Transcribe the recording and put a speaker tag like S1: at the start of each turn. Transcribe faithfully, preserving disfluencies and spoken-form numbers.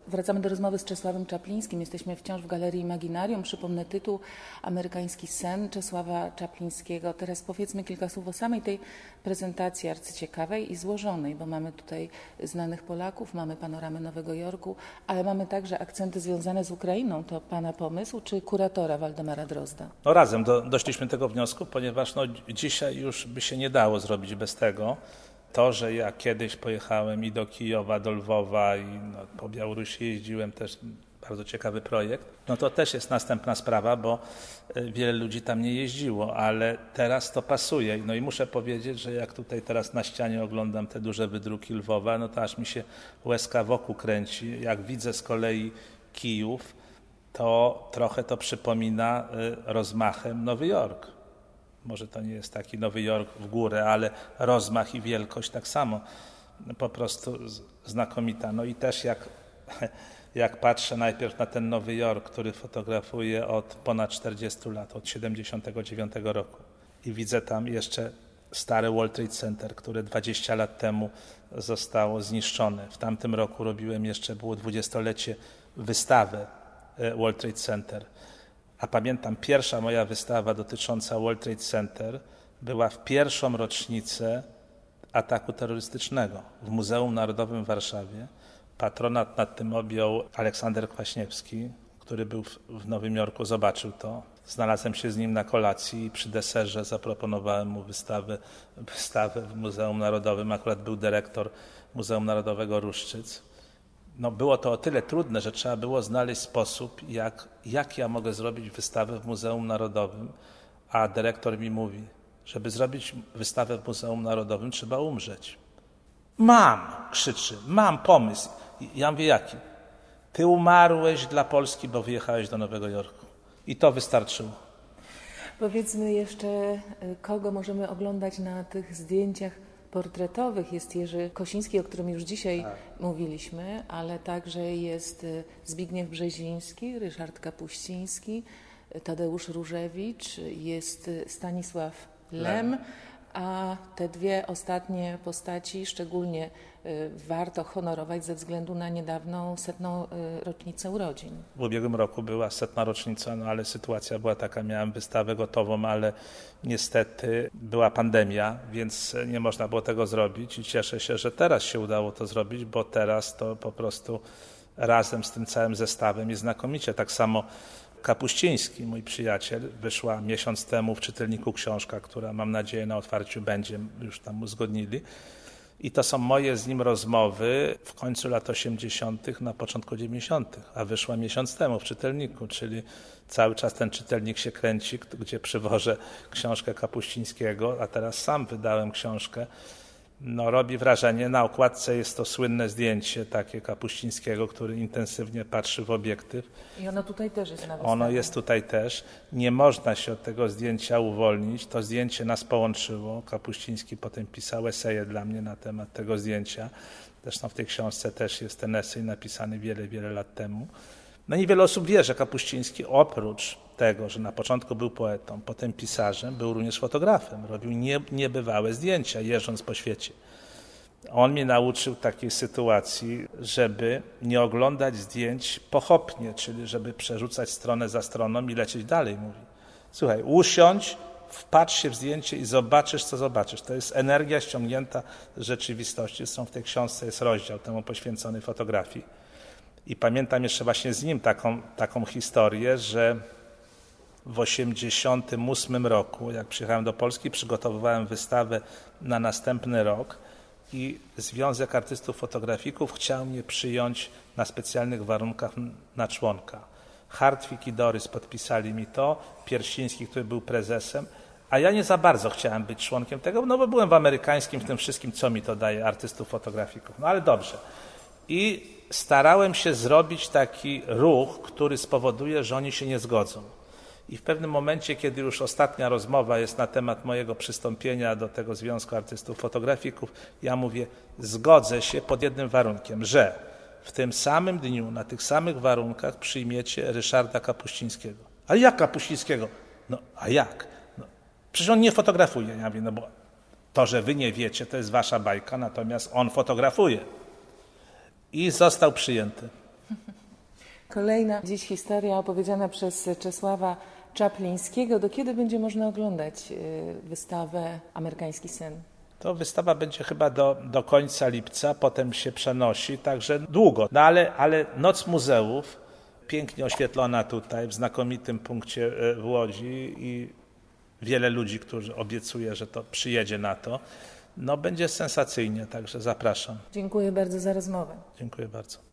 S1: Wracamy do rozmowy z Czesławem Czaplińskim. Jesteśmy wciąż w Galerii Imaginarium. Przypomnę tytuł: Amerykański sen Czesława Czaplińskiego. Teraz powiedzmy kilka słów o samej tej prezentacji arcyciekawej i złożonej, bo mamy tutaj znanych Polaków, mamy panoramę Nowego Jorku, ale mamy także akcenty związane z Ukrainą. To pana pomysł, czy kuratora Waldemara Drozda?
S2: No razem do, doszliśmy do tego wniosku, ponieważ no, dzisiaj już by się nie dało zrobić bez tego. To, że ja kiedyś pojechałem i do Kijowa, do Lwowa i no, po Białorusi jeździłem, też bardzo ciekawy projekt, no to też jest następna sprawa, bo wiele ludzi tam nie jeździło, ale teraz to pasuje. No i muszę powiedzieć, że jak tutaj teraz na ścianie oglądam te duże wydruki Lwowa, no to aż mi się łezka wokół kręci. Jak widzę z kolei Kijów, to trochę to przypomina rozmachem Nowy Jork. Może to nie jest taki Nowy Jork w górę, ale rozmach i wielkość tak samo, po prostu znakomita. No i też jak, jak patrzę najpierw na ten Nowy Jork, który fotografuję od ponad czterdziestu lat, od siedemdziesiątego dziewiątego roku i widzę tam jeszcze stare World Trade Center, które dwadzieścia lat temu zostało zniszczone. W tamtym roku robiłem jeszcze, było dwudziestolecie, wystawę World Trade Center. A pamiętam, pierwsza moja wystawa dotycząca World Trade Center była w pierwszą rocznicę ataku terrorystycznego w Muzeum Narodowym w Warszawie. Patronat nad tym objął Aleksander Kwaśniewski, który był w Nowym Jorku, zobaczył to. Znalazłem się z nim na kolacji i przy deserze zaproponowałem mu wystawę, wystawę w Muzeum Narodowym. Akurat był dyrektor Muzeum Narodowego Ruszczyc. No było to o tyle trudne, że trzeba było znaleźć sposób, jak, jak ja mogę zrobić wystawę w Muzeum Narodowym, a dyrektor mi mówi, żeby zrobić wystawę w Muzeum Narodowym, trzeba umrzeć. Mam, krzyczy, mam pomysł. Ja mówię, jaki? Ty umarłeś dla Polski, bo wyjechałeś do Nowego Jorku. I to wystarczyło.
S1: Powiedzmy jeszcze, kogo możemy oglądać na tych zdjęciach portretowych. Jest Jerzy Kosiński, o którym już dzisiaj tak. mówiliśmy, ale także jest Zbigniew Brzeziński, Ryszard Kapuściński, Tadeusz Różewicz, jest Stanisław Lem, Lem. A te dwie ostatnie postaci szczególnie warto honorować ze względu na niedawną setną rocznicę urodzin.
S2: W ubiegłym roku była setna rocznica, no ale sytuacja była taka, miałem wystawę gotową, ale niestety była pandemia, więc nie można było tego zrobić i cieszę się, że teraz się udało to zrobić, bo teraz to po prostu razem z tym całym zestawem jest znakomicie. Tak samo Kapuściński, mój przyjaciel, wyszła miesiąc temu w czytelniku książka, która mam nadzieję na otwarciu będzie, już tam uzgodnili. I to są moje z nim rozmowy w końcu lat osiemdziesiątych, na początku dziewięćdziesiątych, a wyszła miesiąc temu w czytelniku, czyli cały czas ten czytelnik się kręci, gdzie przywożę książkę Kapuścińskiego, a teraz sam wydałem książkę. No, robi wrażenie. Na okładce jest to słynne zdjęcie takie Kapuścińskiego, który intensywnie patrzy w obiektyw.
S1: I ono tutaj też jest na wystawie.
S2: Ono jest tutaj też. Nie można się od tego zdjęcia uwolnić. To zdjęcie nas połączyło. Kapuściński potem pisał eseje dla mnie na temat tego zdjęcia. Zresztą w tej książce też jest ten esej napisany wiele, wiele lat temu. No niewiele osób wie, że Kapuściński oprócz tego, że na początku był poetą, potem pisarzem, był również fotografem. Robił nie, niebywałe zdjęcia, jeżdżąc po świecie. On mnie nauczył takiej sytuacji, żeby nie oglądać zdjęć pochopnie, czyli żeby przerzucać stronę za stroną i lecieć dalej, mówi. Słuchaj, usiądź, wpatrz się w zdjęcie i zobaczysz, co zobaczysz. To jest energia ściągnięta z rzeczywistości. Zresztą w tej książce jest rozdział temu poświęcony fotografii. I pamiętam jeszcze właśnie z nim taką, taką historię, że w osiemdziesiątym ósmym roku, jak przyjechałem do Polski, przygotowywałem wystawę na następny rok i Związek Artystów Fotografików chciał mnie przyjąć na specjalnych warunkach na członka. Hartwig i Dorys podpisali mi to, Pierściński, który był prezesem, a ja nie za bardzo chciałem być członkiem tego, no bo byłem w amerykańskim, w tym wszystkim, co mi to daje, artystów fotografików. No ale dobrze. I starałem się zrobić taki ruch, który spowoduje, że oni się nie zgodzą. I w pewnym momencie, kiedy już ostatnia rozmowa jest na temat mojego przystąpienia do tego Związku Artystów Fotografików, ja mówię, zgodzę się pod jednym warunkiem, że w tym samym dniu, na tych samych warunkach przyjmiecie Ryszarda Kapuścińskiego. A jak Kapuścińskiego? No, a jak? No, przecież on nie fotografuje. Ja mówię, no bo to, że wy nie wiecie, to jest wasza bajka, natomiast on fotografuje. I został przyjęty.
S1: kolejna dziś historia opowiedziana przez Czesława Czaplińskiego. Do kiedy będzie można oglądać wystawę Amerykański sen?
S2: To wystawa będzie chyba do, do końca lipca, potem się przenosi, także długo. No ale, ale Noc Muzeów, pięknie oświetlona tutaj, w znakomitym punkcie w Łodzi i wiele ludzi, którzy obiecuje, że to przyjedzie na to. No będzie sensacyjnie, także zapraszam.
S1: Dziękuję bardzo za rozmowę.
S2: Dziękuję bardzo.